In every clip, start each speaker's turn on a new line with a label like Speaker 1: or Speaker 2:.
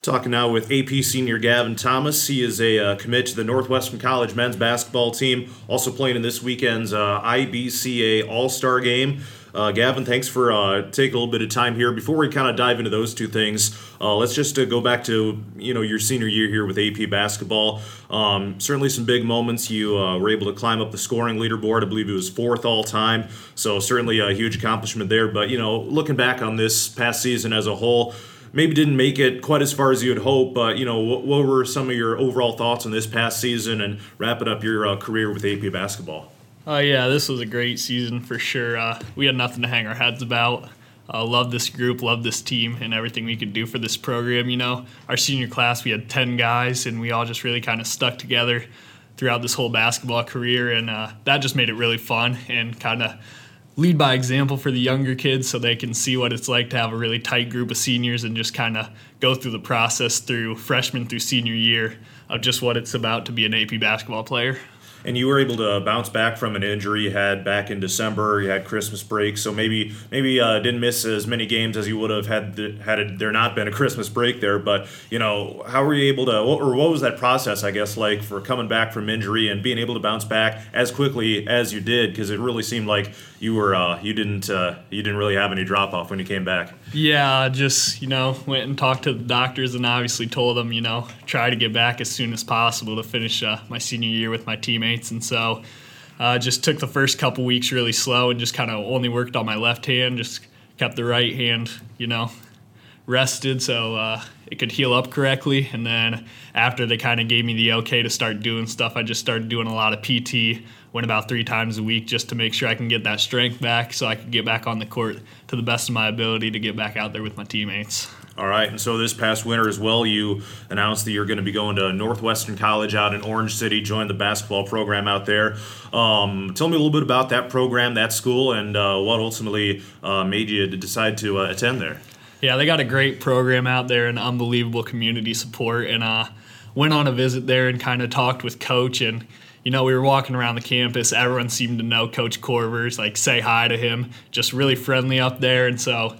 Speaker 1: Talking now with AP senior Gavin Thomas. He is a commit to the Northwestern College men's basketball team, also playing in this weekend's IBCA All-Star Game. Gavin, thanks for taking a little bit of time here. Before we kind of dive into those two things, let's just go back to your senior year here with AP basketball. Certainly some big moments. You were able to climb up the scoring leaderboard. I believe it was fourth all time. So certainly a huge accomplishment there. But looking back on this past season as a whole, maybe didn't make it quite as far as you had hoped, but what were some of your overall thoughts on this past season and wrapping up your career with AP basketball?
Speaker 2: Yeah, this was a great season for sure. We had nothing to hang our heads about. Love this group, love this team, and everything we could do for this program. Our senior class, we had 10 guys, and we all just really kind of stuck together throughout this whole basketball career, and that just made it really fun and kind of lead by example for the younger kids so they can see what it's like to have a really tight group of seniors and just kind of go through the process through freshman through senior year of just what it's about to be an AP basketball player.
Speaker 1: And you were able to bounce back from an injury you had back in December. You had Christmas break, so maybe didn't miss as many games as you would have had there not been a Christmas break there. But how were you able to, or what was that process, I guess, like for coming back from injury and being able to bounce back as quickly as you did? Because it really seemed like you didn't really have any drop off when you came back.
Speaker 2: Yeah, just went and talked to the doctors and obviously told them try to get back as soon as possible to finish my senior year with my teammates. And so just took the first couple weeks really slow and just kind of only worked on my left hand, just kept the right hand, rested so it could heal up correctly. And then after they kind of gave me the okay to start doing stuff, I just started doing a lot of PT, went about 3 times a week just to make sure I can get that strength back so I could get back on the court to the best of my ability to get back out there with my teammates.
Speaker 1: All right, and so this past winter as well, you announced that you're going to be going to Northwestern College out in Orange City, join the basketball program out there. Tell me a little bit about that program, that school, and what ultimately made you decide to attend there.
Speaker 2: Yeah, they got a great program out there and unbelievable community support, and went on a visit there and kind of talked with Coach, and we were walking around the campus. Everyone seemed to know Coach Corvers, say hi to him, just really friendly up there, and so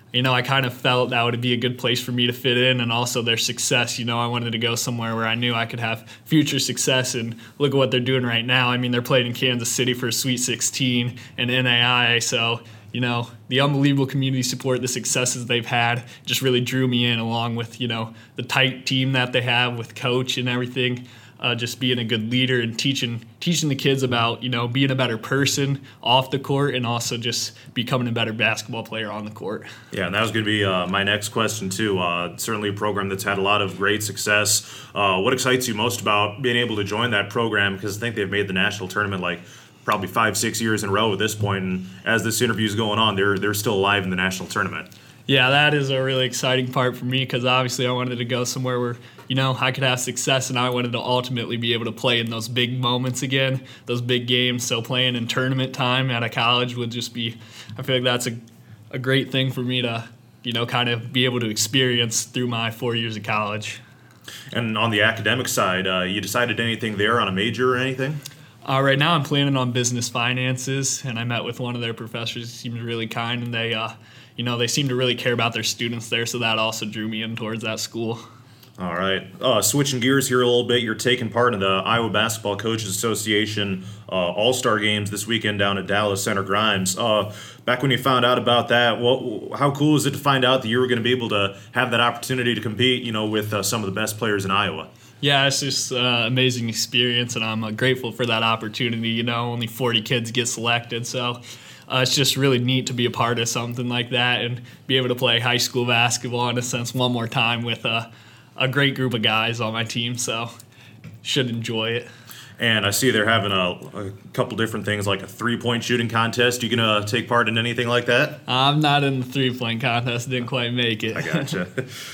Speaker 2: I kind of felt that would be a good place for me to fit in, and also their success. I wanted to go somewhere where I knew I could have future success, and look at what they're doing right now. I mean, they're playing in Kansas City for a Sweet 16 and NAIA, so the unbelievable community support, the successes they've had just really drew me in, along with, the tight team that they have with Coach and everything. Just being a good leader and teaching the kids about, being a better person off the court and also just becoming a better basketball player on the court.
Speaker 1: Yeah, and that was going to be my next question, too. Certainly a program that's had a lot of great success. What excites you most about being able to join that program? Because I think they've made the national tournament probably 5-6 years in a row at this point, and as this interview is going on, they're still alive in the national tournament.
Speaker 2: Yeah, that is a really exciting part for me because obviously I wanted to go somewhere where, I could have success, and I wanted to ultimately be able to play in those big moments again, those big games. So playing in tournament time at a college would just be, I feel like that's a great thing for me to, kind of be able to experience through my 4 years of college.
Speaker 1: And on the academic side, you decided anything there on a major or anything?
Speaker 2: Right now I'm planning on business finances, and I met with one of their professors. He seemed really kind, and they seem to really care about their students there, so that also drew me in towards that school.
Speaker 1: All right. Switching gears here a little bit, you're taking part in the Iowa Basketball Coaches Association All-Star Games this weekend down at Dallas Center Grimes. Back when you found out about that, how cool is it to find out that you were going to be able to have that opportunity to compete, with some of the best players in Iowa?
Speaker 2: Yeah, it's just an amazing experience, and I'm grateful for that opportunity. Only 40 kids get selected, so it's just really neat to be a part of something like that and be able to play high school basketball, in a sense, one more time with a great group of guys on my team, so should enjoy it.
Speaker 1: And I see they're having a couple different things, like a three-point shooting contest. You going to take part in anything like that?
Speaker 2: I'm not in the three-point contest. Didn't quite make it.
Speaker 1: I gotcha.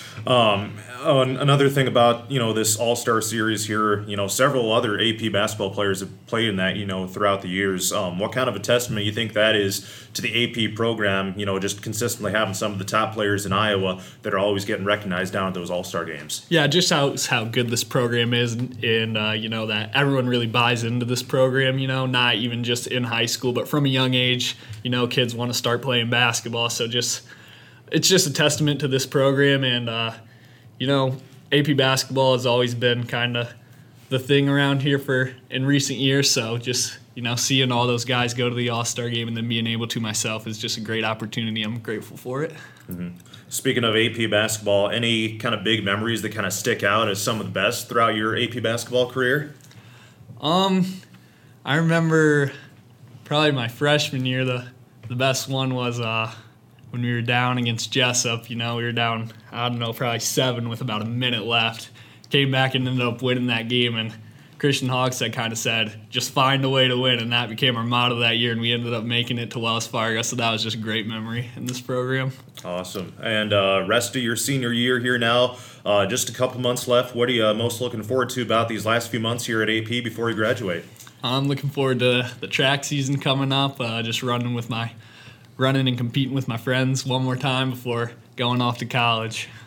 Speaker 1: Another thing about, this All-Star Series here, several other AP basketball players have played in that, throughout the years. What kind of a testament you think that is to the AP program, just consistently having some of the top players in Iowa that are always getting recognized down at those All-Star games?
Speaker 2: Yeah, just how good this program is, and that everyone really buys into this program, not even just in high school, but from a young age, kids want to start playing basketball. So it's just a testament to this program, and AP basketball has always been kind of the thing around here in recent years. So just, seeing all those guys go to the All-Star game and then being able to myself is just a great opportunity. I'm grateful for it.
Speaker 1: Mm-hmm. Speaking of AP basketball, any kind of big memories that kind of stick out as some of the best throughout your AP basketball career?
Speaker 2: I remember probably my freshman year, the best one was when we were down against Jessup. We were down, probably 7 with about a minute left. Came back and ended up winning that game, and Christian Hogstead kind of said, just find a way to win, and that became our motto that year, and we ended up making it to Wells Fargo, so that was just a great memory in this program.
Speaker 1: Awesome. And rest of your senior year here now, just a couple months left. What are you most looking forward to about these last few months here at AP before you graduate?
Speaker 2: I'm looking forward to the track season coming up, just running and competing with my friends one more time before going off to college.